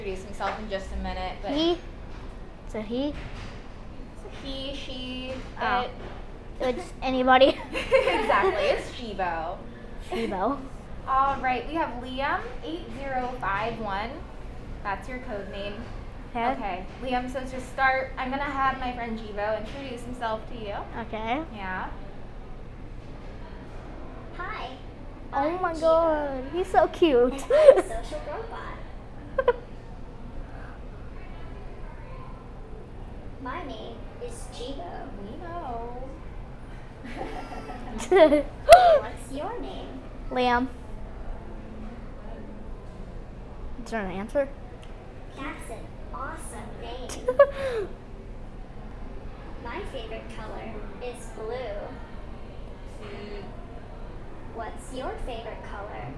Introduce himself in just a minute, but He? It's a he? it's a he, she, Oh. it. It's anybody. Exactly, it's Shivo. Shivo. All right, we have Liam8051. That's your code name. Okay, Liam, so to start, I'm gonna have my friend Jivo introduce himself to you. Okay. Yeah. Hi. Oh I'm my Jivo, god, he's so cute. and I'm a social robot. My name is Jivo. We know. What's your name? Liam. Is there an answer? That's an awesome name. My favorite color is blue. What's your favorite color?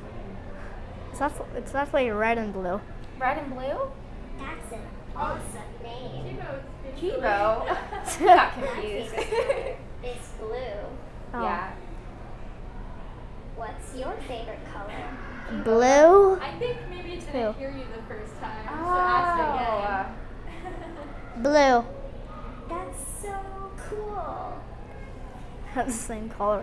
It's actually red and blue. Red and blue? That's an awesome name. Jivo. Got My confused. favorite color is blue. Oh. Yeah. What's your favorite color? Blue? I think maybe it Who? didn't hear you the first time, so Oh. ask again. Blue. That's so cool. That's the same color.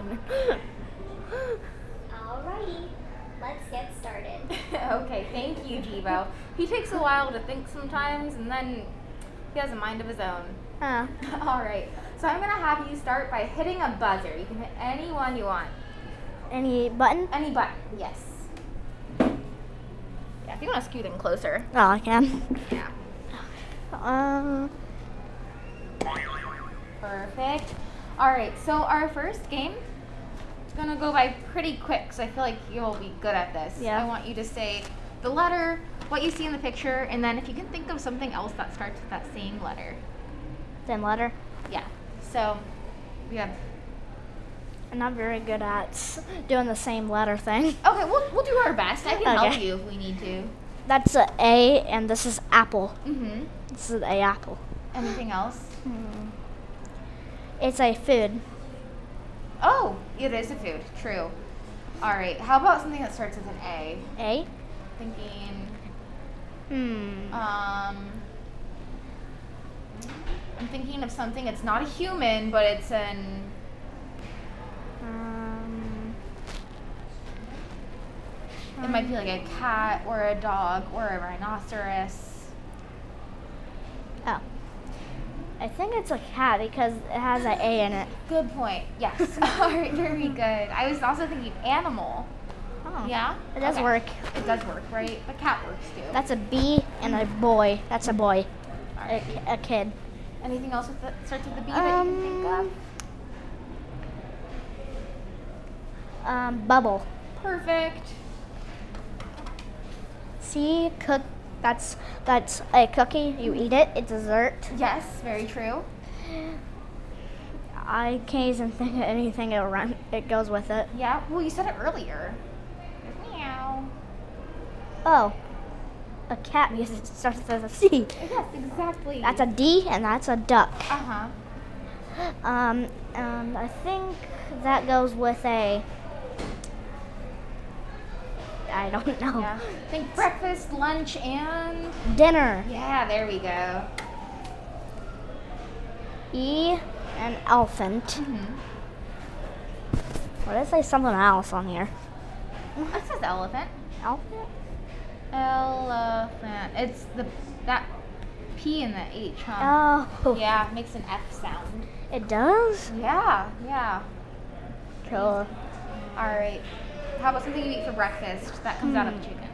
Alrighty, let's get started. Okay, thank you, Jivo. He takes a while to think sometimes, and then he has a mind of his own. Huh. All right, so I'm gonna have you start by hitting a buzzer. You can hit any one you want. Any button? Any button, yes. Yeah, if you want to scoot in closer. Oh, I can. Yeah. Perfect. All right, so our first game is gonna go by pretty quick, so I feel like you'll be good at this. Yeah. I want you to say the letter, what you see in the picture, and then if you can think of something else that starts with that same letter. Same letter. Yeah. So we have. I'm not very good at doing the same letter thing. Okay, we'll do our best. I can help Okay. you if we need to. That's a A, and this is apple. Mm-hmm. This is a apple. Anything else? It's a food. Oh, it is a food. True. All right. How about something that starts with an A? A. Thinking. I'm thinking of something. It's not a human, but it's an. It might be like a cat or a dog or a rhinoceros. Oh. I think it's a cat because it has an A in it. Good point. Yes. All right. Very good. I was also thinking animal. Oh. Yeah. It does Okay. work. It does work, right? The cat works too. That's a B and a boy. That's a boy. All right. A kid. Anything else with that starts with the B that you can think of? Bubble. Perfect. C. Cook. That's a cookie. You eat it. It's dessert. Yes, very true. I can't even think of anything it goes with it. Yeah. Well, you said it earlier. Meow. Oh. A cat because it starts with a C. Yes, exactly. That's a D and that's a duck. Uh-huh. And I think that goes with a. I don't know. Yeah. Think breakfast, lunch, and Dinner. yeah, there we go. E. An elephant. Mm-hmm. What did I say something else on here? That says elephant. Elephant? Elephant. It's that P and the H, huh? Oh. Yeah, makes an F sound. It does? Yeah, yeah. Cool. All right. How about something you eat for breakfast that comes out of a chicken?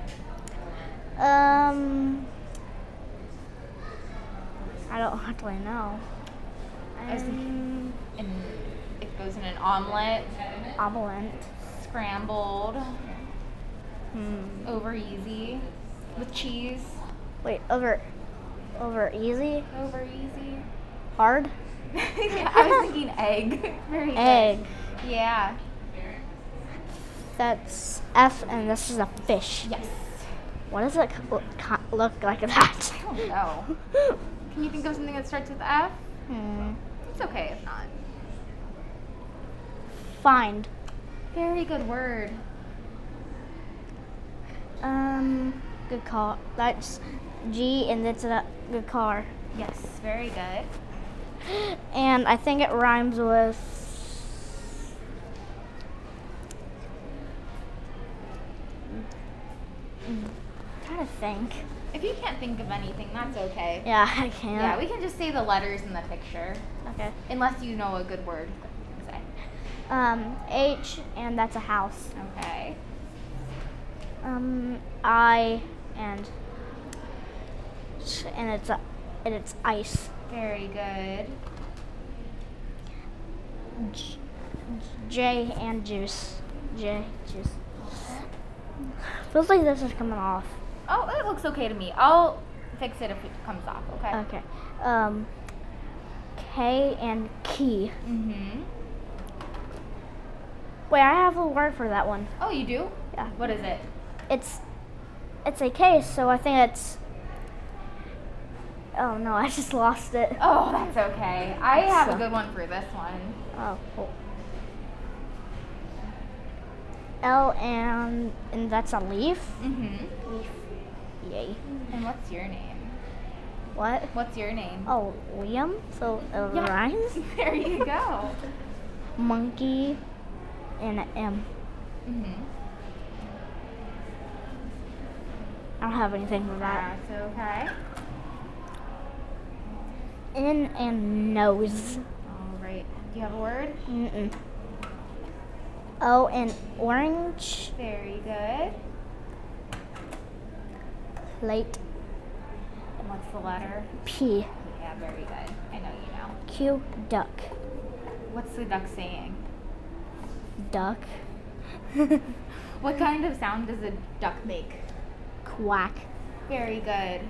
I don't actually know. I was thinking, and it goes in an omelet, Omelet. scrambled, over easy, with cheese. Wait, over easy? Over easy. Hard? Yeah, I was thinking egg. Very Egg. good. Yeah. That's F and this is a fish. Yes. What does it look like that? I don't know. Can you think of something that starts with F? It's okay if not. Find. Very good word. good car. That's G, and it's a good car. Yes, very good. And I think it rhymes with. I'm trying to think. If you can't think of anything, that's okay. Yeah, I can't. Yeah, we can just say the letters in the picture, Okay. unless you know a good word to say. H, and that's a house. Okay. I, and it's ice. Very good. J, and juice. J, juice. Feels like this is coming off. Oh, it looks okay to me. I'll fix it if it comes off, okay? Okay. K, and key. Mm-hmm. Wait, I have a word for that one. Oh, you do? Yeah. What is it? It's a case, so I think it's. Oh no, I just lost it. Oh, that's okay. I have a So- good one for this one. Oh, cool. L, and that's a leaf. Mm-hmm. Leaf. Yay. And what's your name? What? What's your name? Oh, Liam. So it Yeah. rhymes. There you go. Monkey, and an M. Mm-hmm. I don't have anything for that. That's okay. N, and nose. All right. Do you have a word? Mm-mm. O, and orange. Very good. Plate. And what's the letter? P. Yeah, very good. I know you know. Q, duck. What's the duck saying? Duck. What kind of sound does a duck make? Quack. Very good.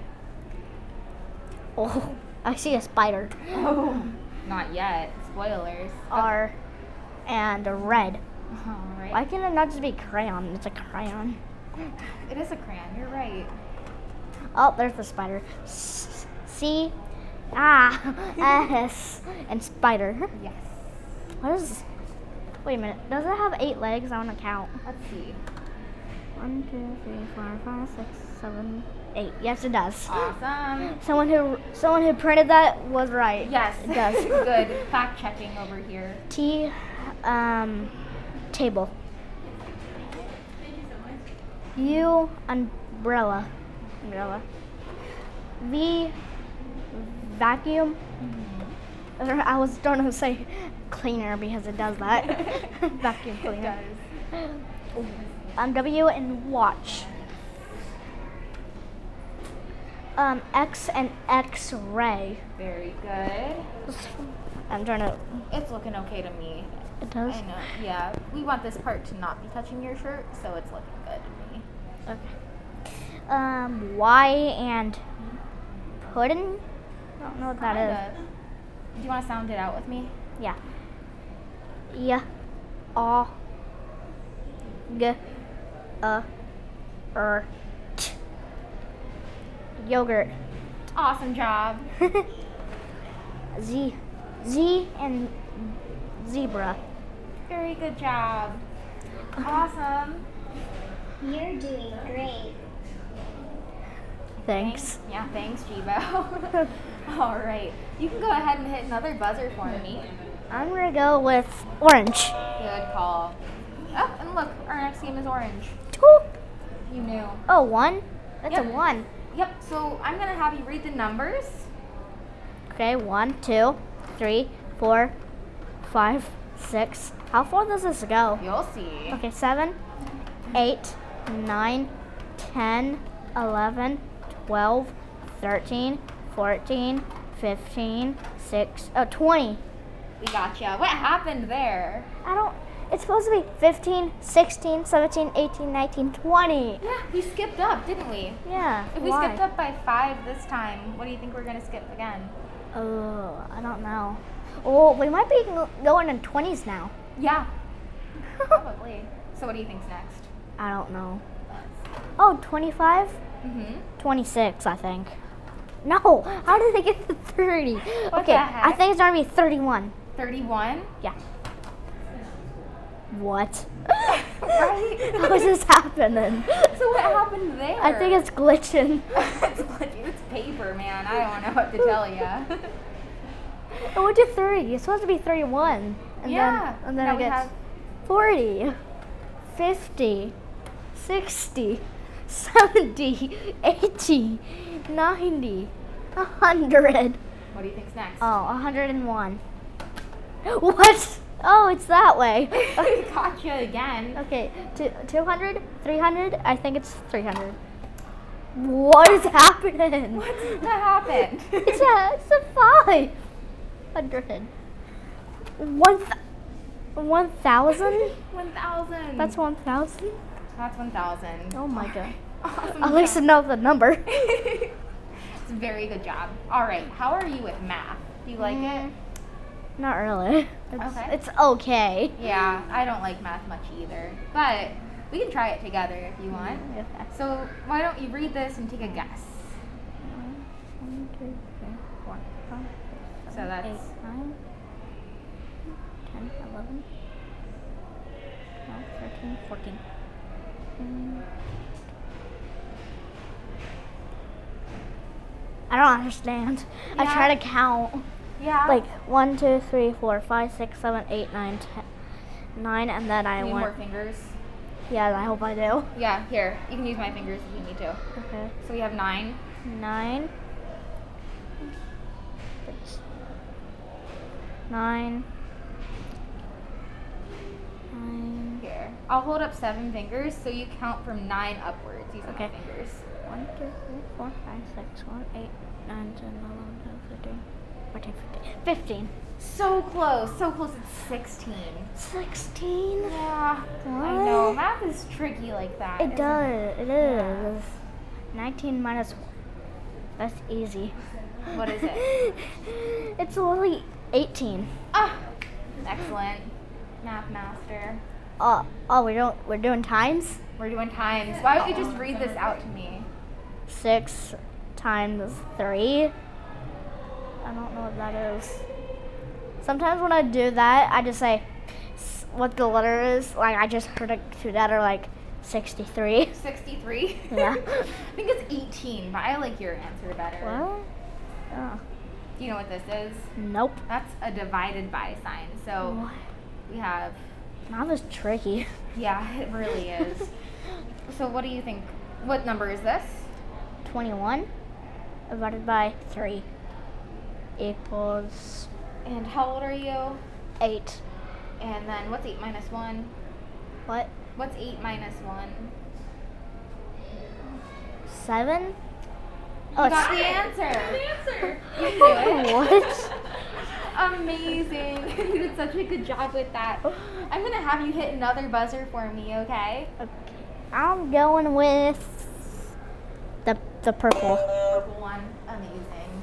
Oh, I see a spider. Oh, not yet. Spoilers. R, and a red. All right. Why can it not just be crayon? It's a crayon. It is a crayon. You're right. Oh, there's the spider. C, S, and spider. Yes. What is? Wait a minute. Does it have 8 legs? I want to count. Let's see. 1, 2, 3, 4, 5, 6, 7, 8. Yes, it does. Awesome. Someone who printed that was right. Yes. it does. Good. Fact checking over here. T, table. U, umbrella. V, vacuum. I was starting to say cleaner because it does that. Vacuum cleaner. It does. W, and watch. X, and X-ray. Very good. I'm trying to. It's looking okay to me. It does. I know. Yeah. We want this part to not be touching your shirt, so it's looking good to me. Okay. Y, and pudding. I don't know what that is. Kinda. Do you want to sound it out with me? Yeah. Yeah. A. G. T. Yogurt. Awesome job. Z, and zebra. Very good job. Awesome. You're doing great. Thanks. Yeah, thanks, Jibo. All right. You can go ahead and hit another buzzer for me. I'm gonna go with orange. Good call. Oh, and look, our next game is orange. 2. You knew. Oh, 1? That's Yep. a 1. Yep, so I'm going to have you read the numbers. Okay, 1, 2, 3, 4, 5, 6. How far does this go? You'll see. Okay, 7, 8, 9, 10, 11, 12, 13, 14, 15, 20. We gotcha. What happened there? It's supposed to be 15, 16, 17, 18, 19, 20. Yeah, we skipped up, didn't we? Yeah. If we why? skipped up by 5 this time, what do you think we're going to skip again? Oh, I don't know. Oh, we might be going in 20s now. Yeah. Probably. So what do you think's next? I don't know. Oh, 25? Mm-hmm. 26, I think. No, how did they get to 30? What Okay, the heck? I think it's gonna be 31. 31? Yeah. What? Right? How is this happening? So what happened there? I think it's glitching. it's paper, man. I don't know what to tell you. Oh, we did 3. It's supposed to be 3-1. And Yeah. Then, and then Now it we gets have- 40, 50, 60, 70, 80, 90, 100. What do you think's next? Oh, 101. What? Oh, it's that way. Gotcha again. Okay, 200, 300. I think it's 300. What is happening? What happened? It's a 500. 1,000? 1,000. That's 1,000? That's 1,000. Oh my god. Awesome At least I job. know the number. It's a very good job. All right. How are you with math? Do you like it? Not really. Okay. It's okay. Yeah, I don't like math much either. But we can try it together if you want. Okay. So why don't you read this and take a guess? 1, 2, 3, 4, 5, 6, 7, So that's- 8, 9, 10, 11, 12, 13, 14. I don't understand. I Yeah. try to count. Yeah. Like 1, 2, 3, 4, 5, 6, 7, 8, 9, 10, 9, and then I Need went. more fingers? Yeah, I hope I do. Yeah, here. You can use my fingers if you need to. Okay. So we have 9. 9. 9. 9. Here. I'll hold up 7 fingers so you count from 9 upwards using Okay. my fingers. 1, 2, 3, 4, 5, 6, 1, 8, 9, 10, 11, 12, 13, 14, 15. 15. So close. So close. It's 16. 16? Yeah. I know. Math is tricky like that. It isn't does. It is. 19 minus 1. That's easy. What is it? It's only 18. Ah, excellent. Math master. We're doing times? We're doing times. Why don't you just read this out to me? 6 times 3. I don't know what that is. Sometimes when I do that, I just say what the letter is. Like, I just heard it do that, or like 63. 63? Yeah. I think it's 18, but I like your answer better. What? Oh. Do you know what this is? Nope. That's a divided by sign. So What? we have, That was tricky. yeah, it really is. So what do you think? What number is this? 21 divided by 3 equals And how old are you? 8. And then what's 8 minus 1? What? What's 8 minus 1? 7? You Oh, got the it's- answer. You knew it. What? Amazing. You did such a good job with that. I'm going to have you hit another buzzer for me, okay? Okay. I'm going with the purple. Purple one. Amazing.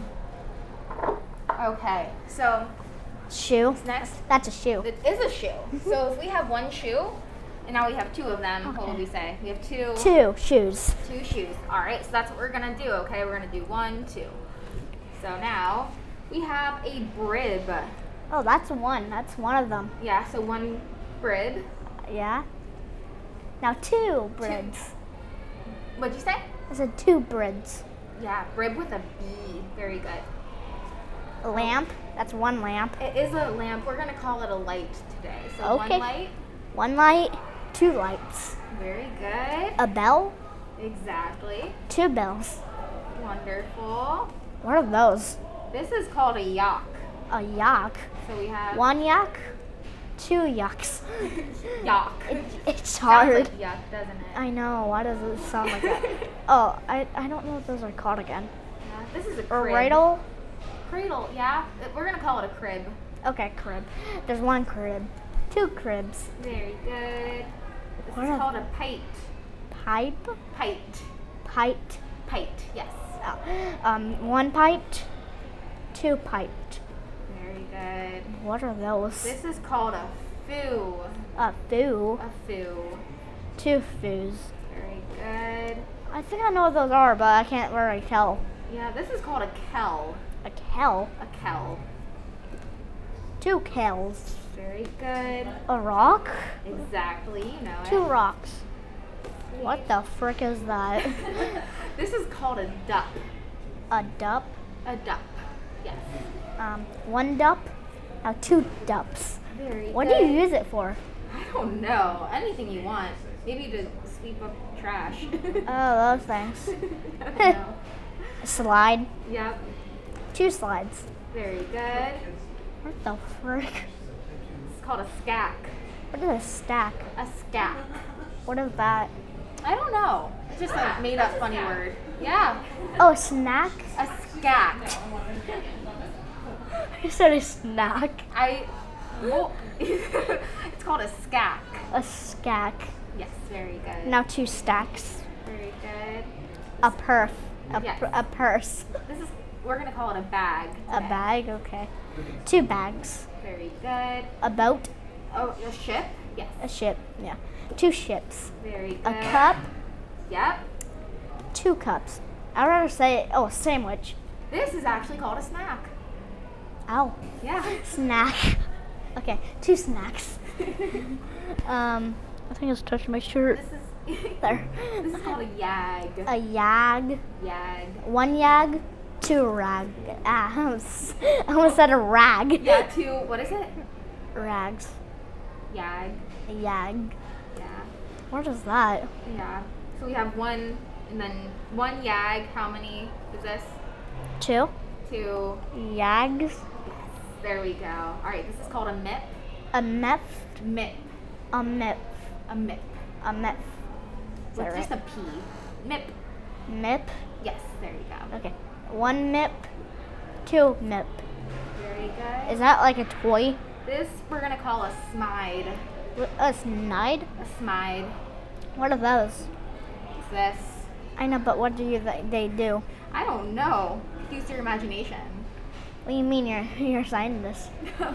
Okay, so Shoe. next, That's a shoe. it is a shoe. So if we have one shoe, and now we have 2 of them, what Okay. would we say? We have 2 2 shoes. shoes. All right, so that's what we're gonna do. Okay, we're gonna do 1, 2. So now we have a brib. Oh, that's one. That's one of them. Yeah, so 1 brib. Yeah. Now 2 brids. What'd you say? I said 2 brids. Yeah, brib with a B. Very good. A lamp. That's one lamp. It is a lamp. We're gonna call it a light today. So Okay. 1 light. 1 light. 2 lights. Very good. A bell. Exactly. 2 bells. Wonderful. What are those? This is called a yak. A yak. So we have 1 yak. 2 yaks. yak. It's Sounds hard. like yuck, doesn't it? I know. Why does it sound like that? Oh, I don't know what those are called again. Yeah, this is a A crib. riddle. Cradle, yeah. We're gonna call it a crib. Okay, crib. There's 1 crib. 2 cribs. Very good. This What is are called a pite. Pipe. Pite. Pite. Pite, yes. 1 piped. 2 piped. Very good. What are those? This is called a foo. A foo. A foo. 2 foos. Very good. I think I know what those are, but I can't really tell. Yeah, this is called a kell. A kel. A kell. 2 kells. Very good. A rock? Exactly, you know it. 2 rocks. What the frick is that? This is called a dup. A dup? A dup. Yes. 1 dup? Now 2 dups. Very What good. do you use it for? I don't know. Anything you want. Maybe to sweep up trash. Oh, those things. I don't know. A slide? Yep. 2 slides. Very good. What the frick? It's called a scack. What is a stack? A scack. What is that? I don't know. It's just a made up funny word. Yeah. Oh, a snack? A scack. You said a snack. Well, it's called a scack. A skack. Yes, very good. Now 2 stacks. Very good. A perf. Yes. A purse. We're gonna call it a bag. A today. bag, okay. 2 bags. Very good. A boat. Oh, a ship? Yes. A ship, yeah. 2 ships. Very good. A cup. Yep. 2 cups. I'd rather say, a sandwich. This is actually called a snack. Ow. Yeah. Snack. Okay, 2 snacks. I think it's touching my shirt. This is There. This is called a yag. A yag. Yag. 1 yag. 2 rag. I almost said a rag. Yeah, what is it? Rags. Yag. A yag. Yeah. What is that? Yeah. So we have 1 and then 1 yag. How many is this? 2 2. yags. There we go. All right, this is called a mip. A mep. Mip. A mep. A mip. A mep. Is With that just right? a P. Mip. Mip. Yes, there you go. Okay. 1 mip. 2 mip. Very good. Is that like a toy? This we're gonna call a smide. A snide? A smide. What are those? Is this? I know, but what do they do? I don't know. Use your imagination. What do you mean you're a scientist?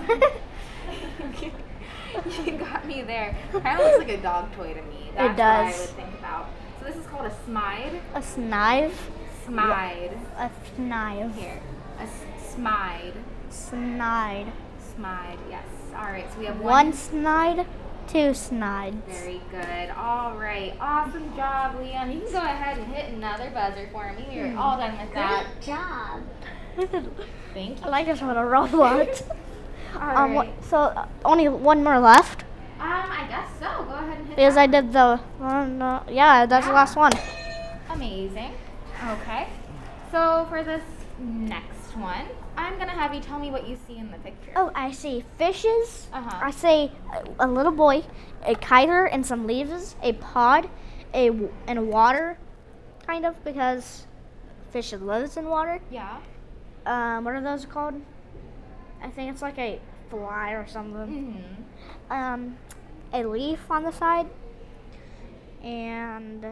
You got me there. Kind of looks like a dog toy to me. That's does. what I would think about. So this is called a smide. A snive? Smide. A snive. Here. A smide. Snide. Smide. Yes. All right. So we have 1 snide, 2 snides. Very good. All right. Awesome job, Liam. You can go ahead and hit another buzzer for me. We're all done with that. Good job. Thank you. I like this one a robot. All right. So only 1 more left I guess so. Go ahead and hit because that. I did the one. Yeah, that's the Yeah. last one. Amazing. Okay. So for this next one, I'm gonna have you tell me what you see in the picture. Oh, I see fishes. Uh-huh. I see a little boy, a kiter, and some leaves, a pod, and water, kind of because fish lives in water. Yeah. What are those called? I think it's like a fly or something. Mm-hmm. A leaf on the side, and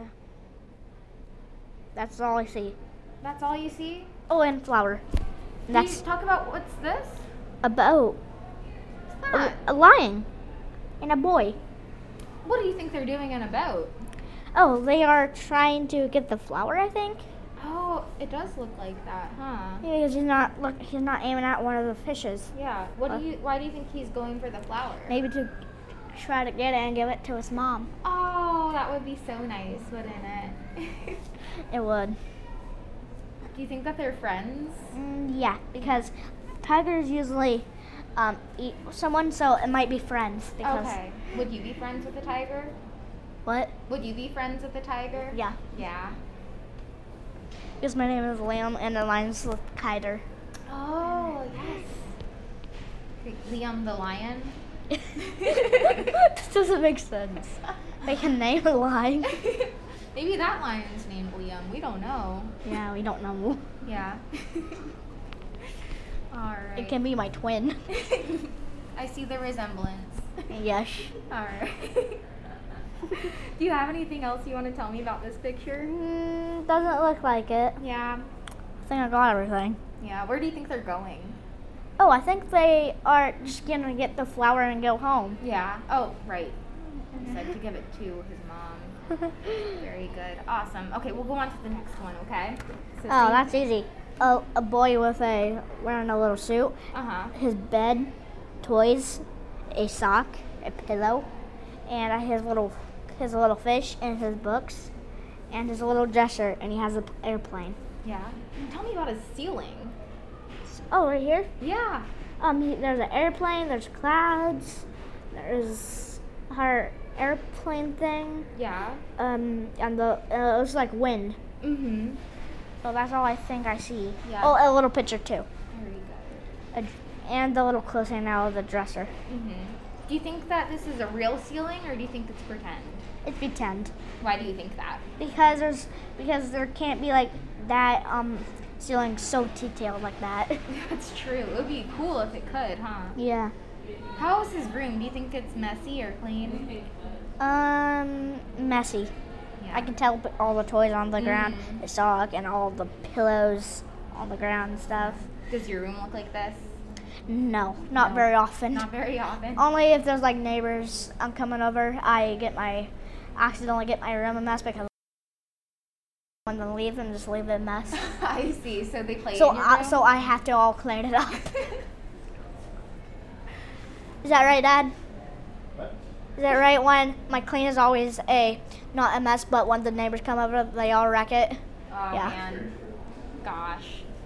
that's all I see. That's all you see? Oh, and flower. Can That's you talk about what's this? a boat, What's that? a lion, and a boy. What do you think they're doing in a boat? Oh, they are trying to get the flower, I think. Oh, it does look like that, huh? Because he's not aiming at one of the fishes. Yeah. Why do you think he's going for the flower? Maybe to try to get it and give it to his mom. Oh, that would be so nice, wouldn't it? It would. Do you think that they're friends? Yeah, because tigers usually eat someone, so it might be friends. Because Okay. Would you be friends with a tiger? What? Would you be friends with a tiger? Yeah. Yeah. Because my name is Liam and the lion's with Kiter. Oh, yes. Liam the lion? This doesn't make sense. They can name a lion. Maybe that lion's named Liam. We don't know. Yeah, we don't know. Yeah. All right. It can be my twin. I see the resemblance. Yes. All right. Do you have anything else you want to tell me about this picture? Doesn't look like it. Yeah. I think I got everything. Yeah. Where do you think they're going? Oh, I think they are just gonna get the flower and go home. Yeah. Oh, right. He said to give it to his mom. Very good. Awesome. Okay, we'll go on to the next one, okay? So Oh, that's easy. A boy with wearing a little suit. Uh-huh. His bed, toys, a sock, a pillow, and his little fish and his books, and his little dresser, and he has an airplane. Yeah. Tell me about his ceiling. Oh, right here. Yeah. There's an airplane. There's clouds. There's her airplane thing. Yeah. And it's like wind. Mm-hmm. So that's all I think I see. Yeah. Oh, a little picture too. Very good. And the little close-in out of the dresser. Mm-hmm. Do you think that this is a real ceiling, or do you think it's pretend? It's pretend. Why do you think that? Because there can't be like that ceiling so detailed like that. That's true. It would be cool if it could, huh? Yeah. How is his room? Do you think it's messy or clean? Messy. Yeah. I can tell all the toys on the ground, Mhm. the sock, and all the pillows on the ground and stuff. Does your room look like this? No, not No. very often. Not very often. Only if there's like neighbors coming over, I accidentally get my room a mess because when they leave and just leave it a mess. I see. So they play So in your room? so I have to all clean it up. Is that right, Dad? What? Is that right? When my clean is always not a mess, but when the neighbors come over, they all wreck it. Oh, Yeah. man. Gosh.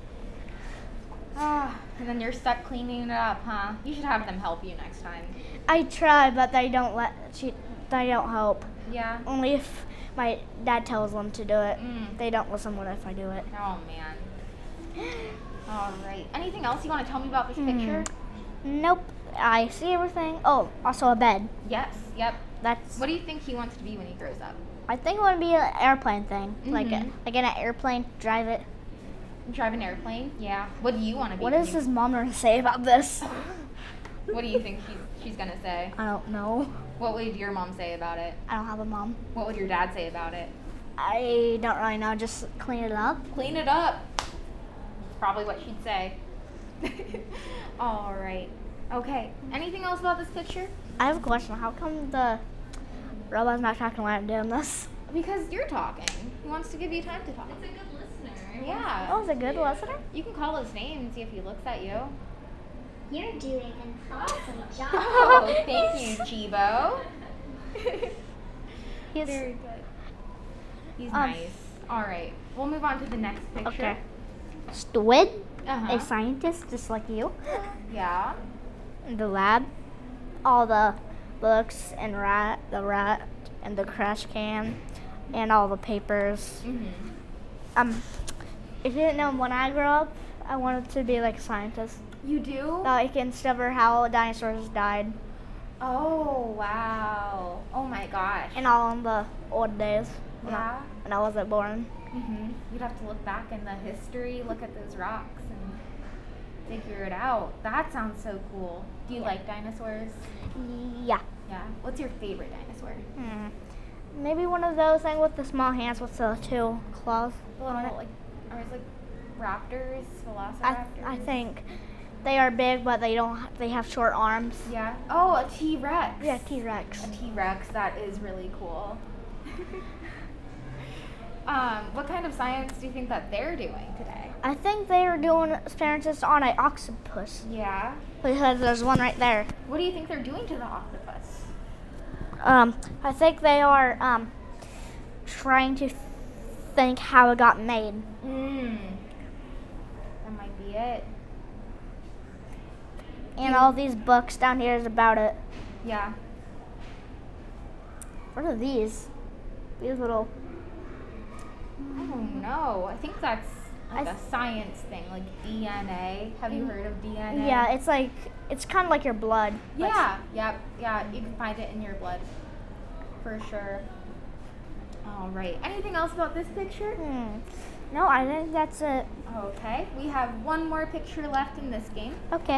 Ah, and then you're stuck cleaning it up, huh? You should have them help you next time. I try, but they don't help. Yeah? Only if my dad tells them to do it. Mm. They don't listen when if I do it. Oh, man. All right. Anything else you want to tell me about this picture? Nope. I see everything. Oh, also a bed. Yes. Yep. That's. What do you think he wants to be when he grows up? I think it would be an airplane thing, like Mhm. in an airplane, drive it. Drive an airplane? Yeah. What do you want to be? What when is you- his mom gonna say about this? What do you think she's going to say? I don't know. What would your mom say about it? I don't have a mom. What would your dad say about it? I don't really know. Just clean it up. Clean it up. Probably what she'd say. All right. Okay. Anything else about this picture? I have a question. How come the robot's not talking when I'm doing this? Because you're talking. He wants to give you time to talk. It's a good listener. Yeah. Oh, is it good listener? You can call his name and see if he looks at you. You're doing an awesome job. Oh, thank you, Chibo. He's Very good. He's Um, nice. All right. We'll move on to the next picture. okay. Squid, Uh-huh. a scientist just like you, Yeah. in the lab. All the books and the rat and the trash can and all the papers. Mm-hmm. If you didn't know, when I grow up, I wanted to be like a scientist. You do? So I can discover how dinosaurs died Oh, wow. Oh, my gosh. and all in the old days Yeah. when I wasn't born. Mm-hmm. You'd have to look back in the history, look at those rocks, and figure it out. That sounds so cool. Do you like dinosaurs? Yeah. Yeah. What's your favorite dinosaur? Maybe one of those things with the small hands with the two claws. The little, like, are it like raptors, velociraptors? I think they are big, but they don't. They have short arms. Yeah. Oh, a T-Rex. Yeah, T-Rex. A T-Rex. That is really cool. What kind of science do you think that they're doing today? I think they are doing experiments on an octopus Yeah. because there's one right there. What do you think they're doing to the octopus? I think they are trying to think how it got made. That might be it. And all these books down here is about it. Yeah. What are these? These little. Oh no, I think that's like I a science thing, like DNA. Have you heard of DNA? Yeah, it's kind of like your blood. but Yeah, yep, yeah. You can find it in your blood, for sure. All right. Anything else about this picture? No, I think that's it. Okay. We have one more picture left in this game. Okay.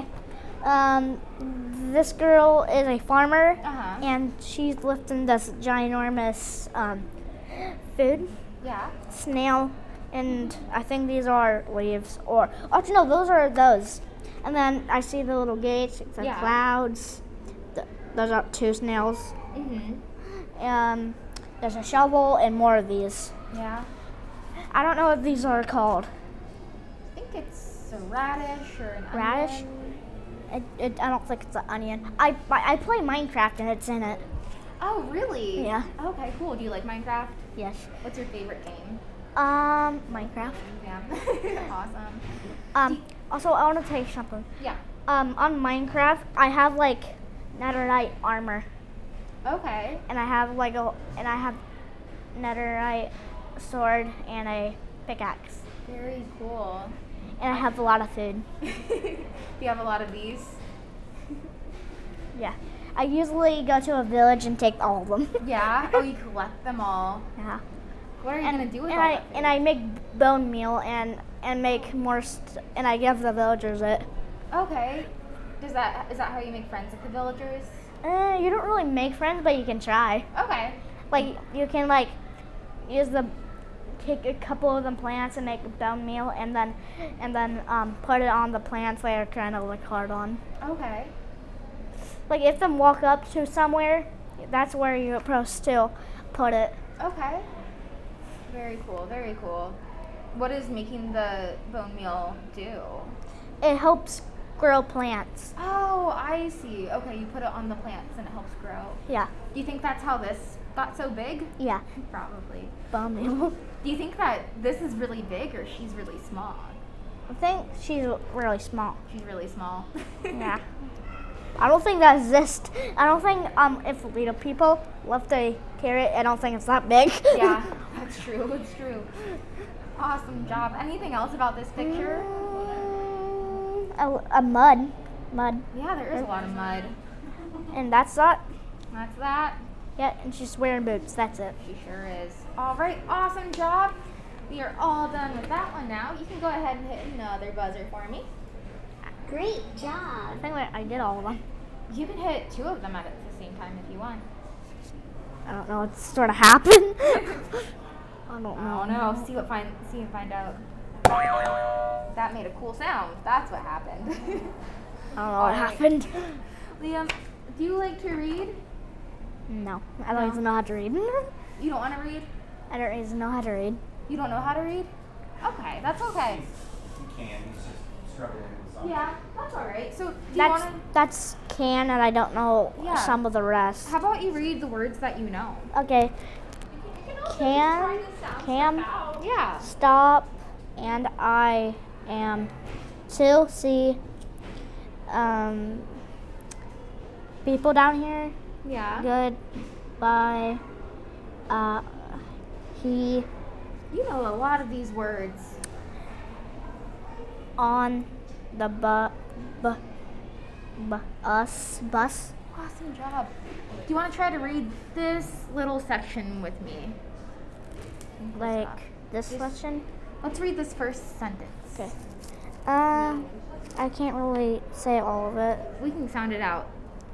This girl is a farmer, Uh-huh. and she's lifting this ginormous food Yeah. snail, and I think these are leaves, or no, those. And then I see the little gates, the Yeah. clouds. Those are two snails. Mhm. There's a shovel and more of these. Yeah. I don't know what these are called. I think it's a radish or an Radish? onion. I don't think it's an onion. I play Minecraft and it's in it. Oh, really? Yeah. Okay, cool. Do you like Minecraft? Yes. What's your favorite game? Minecraft. Yeah. Awesome. Also, I want to tell you something. Yeah. On Minecraft, I have like netherite armor, Okay. and I have netherite sword and a pickaxe, Very cool. and I have a lot of food. Do you have a lot of these? Yeah. I usually go to a village and take all of them. Yeah. Oh, you collect them all. Yeah. What are you gonna do with and all I that food? and I make bone meal and make more and I give the villagers it. Okay. Is that how you make friends with the villagers? You don't really make friends, but you can try. Okay. Like you can take a couple of the plants and make bone meal, and then put it on the plants they're trying to look hard on. Okay. Like if them walk up to somewhere, that's where you're supposed to put it. Okay. Very cool. Very cool. What does making the bone meal do? It helps grow plants. Oh, I see. Okay, you put it on the plants and it helps grow. Yeah. Do you think that's how this got so big? Yeah. Probably. Bone meal. Do you think that this is really big or she's really small? I think she's really small. She's really small. Yeah. I don't think that exists. I don't think if little people left a carrot, I don't think it's that big. Yeah, that's true. It's true. Awesome job. Anything else about this picture? A mud. Yeah, there is a lot of mud. And that's that. That's that. Yeah, and she's wearing boots. That's it. She sure is. All right, awesome job. We are all done with that one now. You can go ahead and hit another buzzer for me. Great I job. think I did all of them. You can hit two of them at the same time if you want. I don't know what sort of happened. I don't know. I don't know. See and find out. That made a cool sound. That's what happened. I don't know All what right. happened. Liam, do you like to read? No, I don't even know how to read. You don't want to read? I don't even know how to read. You don't know how to read? Okay, that's okay. You can, he's just struggling with something. Yeah, that's all right. So, do you want to? That's can, and I don't know Yeah. some of the rest. How about you read the words that you know? Okay. Can, Yeah. stop, and I am to see people down here. Yeah. Goodbye. He You know a lot of these words. on the bus. Awesome job. Do you want to try to read this little section with me? Like this section. Let's read this first sentence. Okay. I can't really say all of it. We can sound it out.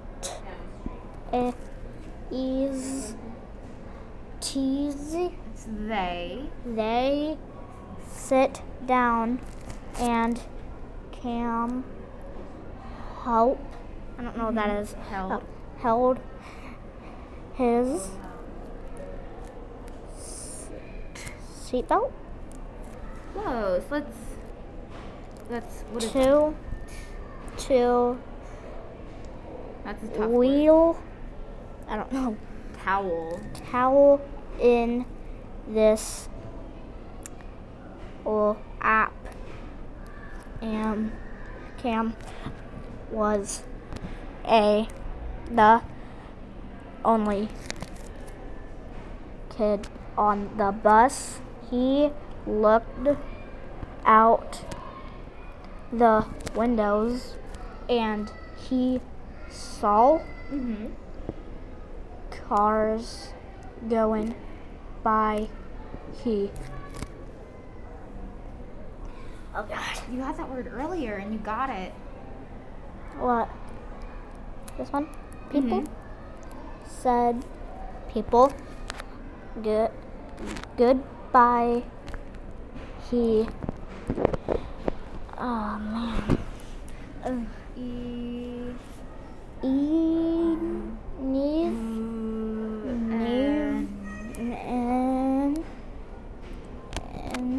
It is teasy. It's they. They sit down and Cam help. I don't know what that is. Held. Held his seatbelt Close. Let's. What is that? to That's a tough word. wheel. I don't know. Towel. Towel in this app. And Cam was the only kid on the bus. He looked out the windows and he saw Mm-hmm. cars going by. Oh God. You had that word earlier and you got it. What? This one? People Mhm. said people goodbye. He oh man.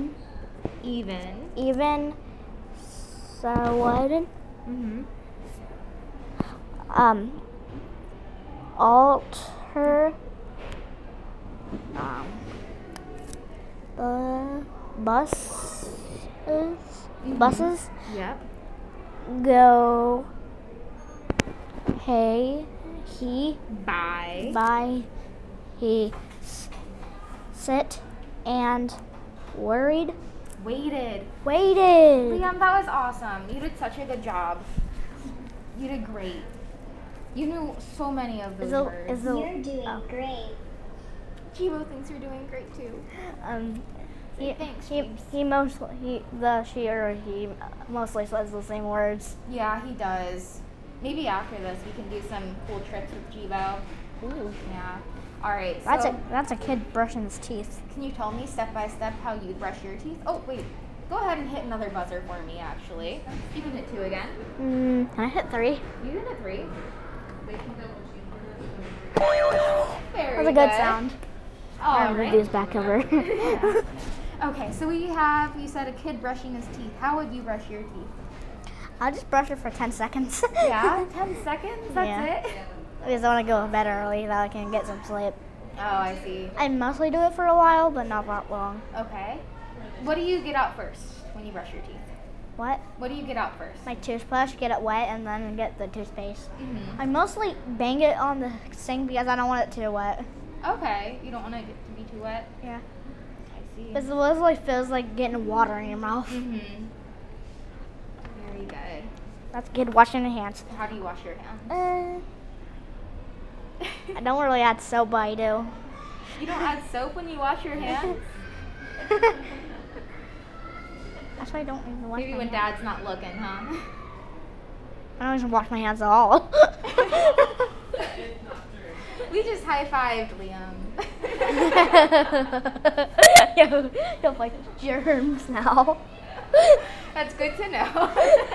Even. Even Sawadin Mm-hmm. alter the buses Yep. go hey he Bye. by he sit and waited. Waited. Liam, that was awesome. You did such a good job. You did great. You knew so many of those words. You're doing great. Chivo thinks you're doing great too. He, Thanks, he, James. he mostly says the same words. Yeah, he does. Maybe after this we can do some cool tricks with Chivo. Ooh. Yeah. All right. That's a kid brushing his teeth. Can you tell me step by step how you brush your teeth? Oh, wait. Go ahead and hit another buzzer for me, actually. You can hit 2 again. Can I hit 3? You can hit 3. Very That's a good sound. All I'm gonna do this back over. Okay, so we have, you said a kid brushing his teeth. How would you brush your teeth? I'll just brush it for 10 seconds. Yeah, 10 seconds? That's Yeah. it? Because I want to go to bed early, that I can get some sleep. Oh, I see. I mostly do it for a while, but not that long. Okay. What do you get out first when you brush your teeth? What? What do you get out first? My toothbrush, get it wet, and then get the toothpaste. Mm-hmm. I mostly bang it on the sink because I don't want it too wet. Okay. You don't want it to be too wet? Yeah. I see. Because it literally feels like getting water in your mouth. Mm-hmm. Very good. That's good washing your hands. How do you wash your hands? I don't really add soap, but I do. You don't add soap when you wash your hands? That's why I don't even wash Maybe my when hands. Dad's not looking, huh? I don't even wash my hands at all. We just high-fived, Liam. you have like germs now. That's good to know.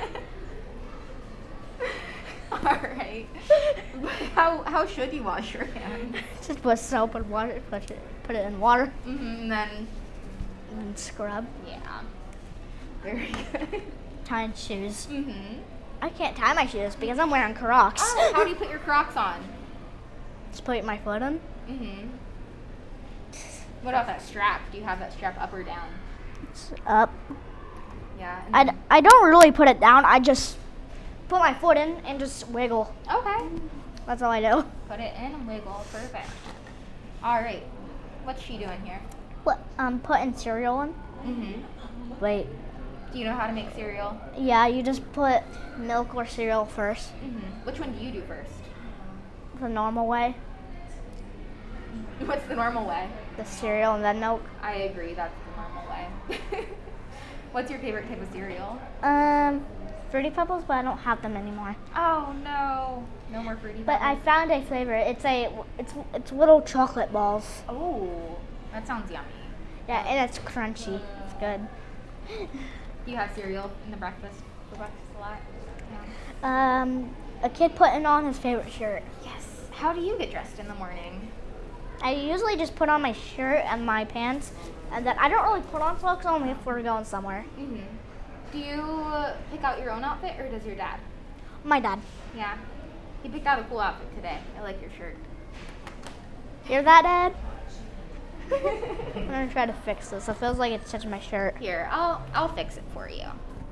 All right. How should you wash your hands? Just put soap and water, put it in water, And then, and scrub. yeah. Very good. Tying shoes. Mm-hmm. I can't tie my shoes because I'm wearing Crocs. Oh, how do you put your Crocs on? Just put my foot in. Mm-hmm. What about that strap? Do you have that strap up or down? It's up. Yeah. and then- I don't really put it down. I just put my foot in and just wiggle. Okay. That's all I do. Put it in and wiggle. Perfect. All right. What's she doing here? What? Putting cereal in. Mm-hmm. Wait. Do you know how to make cereal? Yeah, you just put milk or cereal first. Mm-hmm. Which one do you do first? The normal way. What's the normal way? The cereal and then milk. I agree. That's the normal way. What's your favorite type of cereal? Fruity Pebbles, but I don't have them anymore. Oh no. No more fruity. But I Pebbles? found a flavor. It's little chocolate balls. Oh, that sounds yummy. Yeah, and it's crunchy. It's good. Do you have cereal in the breakfast for breakfast a lot? Yeah. A kid putting on his favorite shirt. Yes. How do you get dressed in the morning? I usually just put on my shirt and my pants, and then I don't really put on socks only if we're going somewhere. Mm-hmm. Do you pick out your own outfit, or does your dad? My dad. Yeah. He picked out a cool outfit today. I like your shirt. Hear that, Dad? I'm gonna try to fix this. It feels like it's touching my shirt. Here, I'll fix it for you.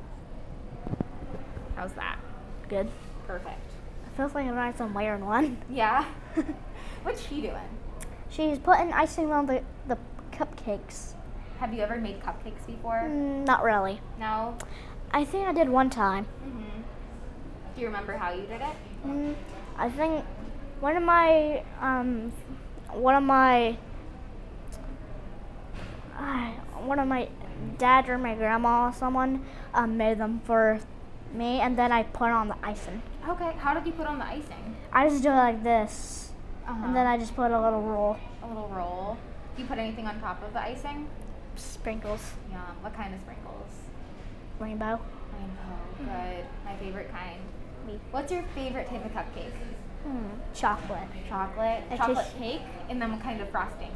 How's that? Good. Perfect. It feels like I'm wearing one. Yeah. What's she doing? She's putting icing on the cupcakes. Have you ever made cupcakes before? Not really. No. I think I did one time. Mhm. Do you remember how you did it? I think one of my dad or my grandma or someone made them for me, and then I put on the icing. Okay. How did you put on the icing? I just do it like this, Uh-huh. and then I just put a little roll, A little roll. Do you put anything on top of the icing? sprinkles, Yum. What kind of sprinkles? rainbow. Rainbow. Good. My favorite kind. Me. What's your favorite type of cupcake? Chocolate. Chocolate. I Chocolate just- cake. And then what kind of frosting?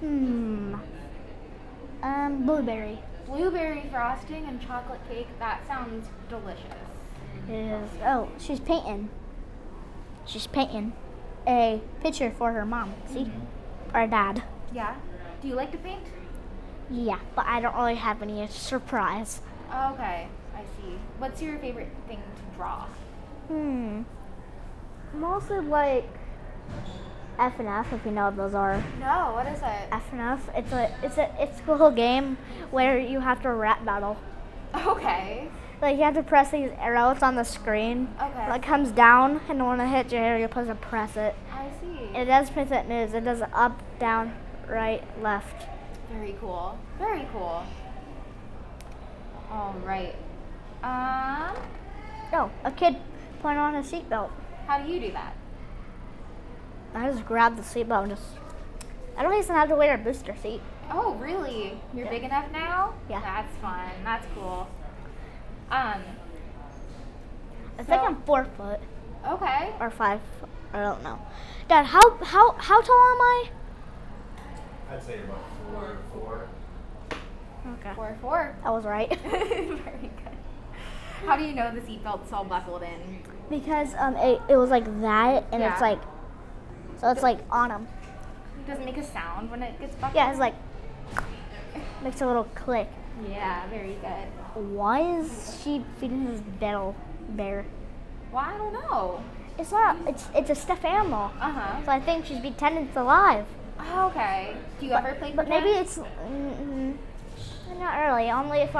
Blueberry. Blueberry frosting and chocolate cake. That sounds delicious. It is. Oh, she's painting. she's painting a picture for her mom. See? Or dad. Yeah. Do you like to paint? Yeah, but I don't really have any surprise. Okay, I see. What's your favorite thing to draw? Mostly like FNF, if you know what those are. No, what is it? FNF, it's a little game where you have to rap battle. Okay. Like you have to press these arrows on the screen. Okay. It comes down, and when it hits your hair, you're supposed to press it. I see. It does Pizza News. It does up, down, right, left. Very cool. Very cool. All right. Oh, a kid putting on a seatbelt. How do you do that? I just grab the seatbelt and I don't even have to wear a booster seat. Oh, really? You're big enough now? Yeah. That's fun. That's cool. I think I'm 4 foot Okay. or 5. I don't know. Dad, how tall am I? I'd say about 4'4". Okay. 4'4". I was right. Very good. How do you know the seatbelt's all buckled in? Because it was like that, and it's Yeah. like, so it's like on him. Does it make a sound when it gets buckled? Yeah, it's like, makes a little click. Yeah, very good. Why is she feeding this bear? Well, I don't know. It's not. It's a stuffed animal. Uh-huh. So I think she's pretending it's alive. Oh, okay. Do you ever play But pretend? maybe it's not really. Only if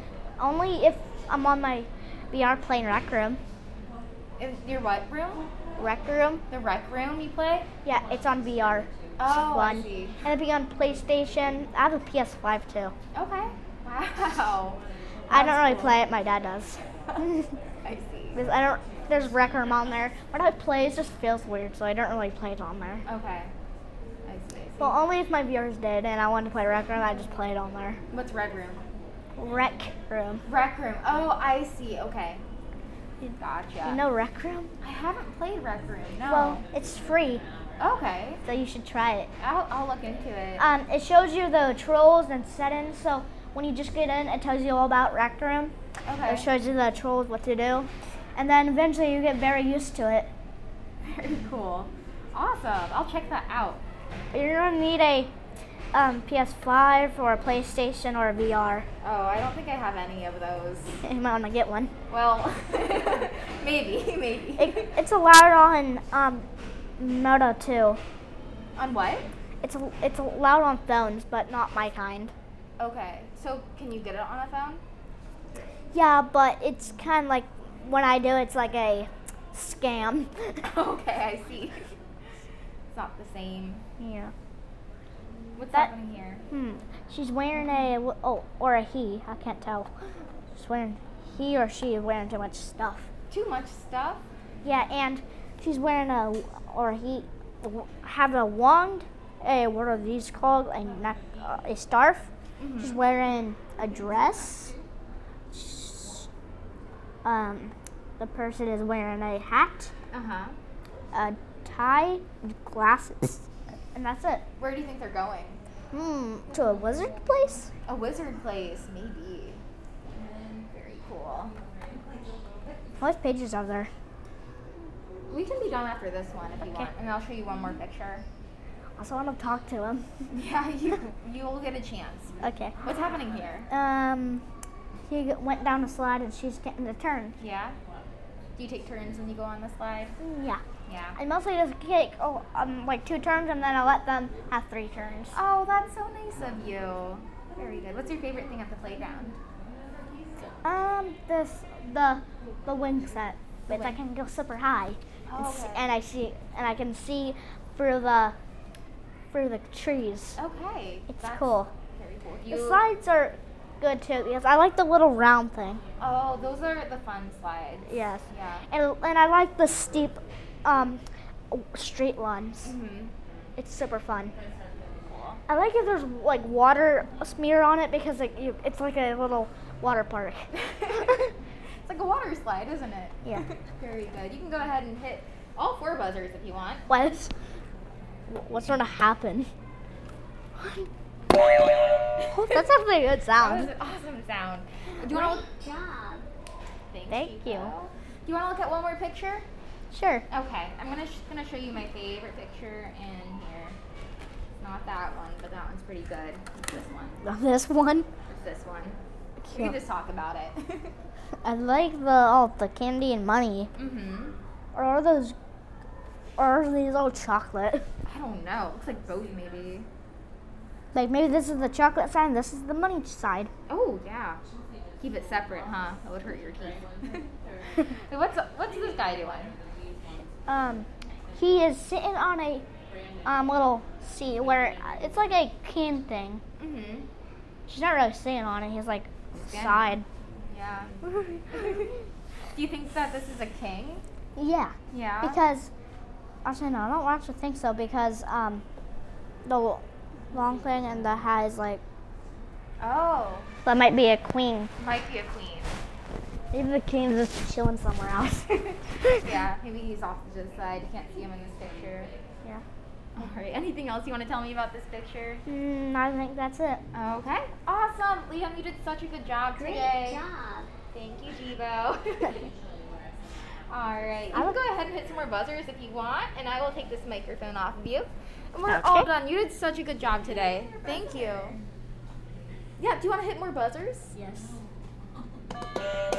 I'm on my VR playing Rec Room. In your what room? Rec Room. The rec room you play? Yeah, it's on VR. Oh, Fun. I see. And it'd be on PlayStation. I have a PS5 too. Okay. Wow. I don't really cool. play it. My dad does. I see. Because there's Rec Room on there. When I play, it just feels weird, so I don't really play it on there. Okay. I see. Well, only if my VR's dead and I want to play Rec Room, I just play it on there. What's red room? Rec Room. Rec room. Oh, I see. Okay. Gotcha. You know Rec Room? I haven't played rec room. No. Well, it's free, Okay. so you should try it. I'll look into it. It shows you the trolls and settings, so when you just get in, it tells you all about Rec Room. Okay. It shows you the trolls, what to do. And then eventually you get very used to it. Very cool. Awesome. I'll check that out. You're going to need a PS5 or a PlayStation or a VR. Oh, I don't think I have any of those. You might want to get one. Well, maybe. It's allowed on Moto too. On what? It's allowed on phones, but not my kind. Okay. So can you get it on a phone? Yeah, but it's kind of like when I do, it's like a scam. Okay, I see. It's not the same. Yeah. What's happening here? She's wearing or a he. I can't tell. She's wearing he or she is wearing too much stuff. Too much stuff? Yeah, and she's wearing have a wand. What are these called? A scarf. Mm-hmm. She's wearing a dress. The person is wearing a hat, Uh-huh. a tie, and glasses, and that's it. Where do you think they're going? To a wizard place? A wizard place, maybe. Very cool. What pages are there? We can be done after this one if you want, and I'll show you one more picture. I also want to talk to him. Yeah, you will get a chance. Okay. What's happening here? He went down a slide and she's getting the turn. Yeah? Do you take turns when you go on the slide? Yeah. Yeah. I mostly just take like 2 turns and then I let them have 3 turns. Oh, that's so nice of you. Very good. What's your favorite thing at the playground? The wing set, but I can go super high, Oh, and I can see through the trees. Okay. It's That's cool. Very cool. The slides are good too because I like the little round thing. Oh, those are the fun slides. Yes. Yeah. And I like the steep, straight ones. Mm-hmm. It's super fun. Cool. I like if there's like water smear on it because it's like a little water park. It's like a water slide, isn't it? Yeah. Very good. You can go ahead and hit all 4 buzzers if you want. What's going to happen? Oh, that's actually a good That sound. was an awesome sound. Do you want to Job. Thank you. Do you want to look at one more picture? Sure. Okay, I'm gonna show you my favorite picture in here. It's not that one, but that one's pretty good. It's this one. This one. It's this one. We Cute. can just talk about it. I like the candy and money. Mm-hmm. Or are these all chocolate? I don't know. Looks like both maybe. Like maybe this is the chocolate side and this is the money side. Oh yeah. Keep it separate, huh? That would hurt your teeth. So what's this guy doing? He is sitting on a little seat where it's like a cane thing. Mm-hmm. She's not really sitting on it. He's like Standing. side. Yeah. Do you think that this is a king? Yeah. Yeah. Because actually no, I don't actually think so because the long thing and the hat is like Oh. that might be a queen. Might be a queen. Maybe the king's just chilling somewhere else. Yeah, maybe he's off to the side. You can't see him in this picture. Yeah. All right. Anything else you want to tell me about this picture? I think that's it. Okay. Awesome. Liam, you did such a good job Great today. job. Thank you, Jibo. All right. You can go ahead and hit some more buzzers if you want, and I will take this microphone off of you. And we're all Okay. done. You did such a good job today. Thank you. Yeah, do you want to hit more buzzers? Yes.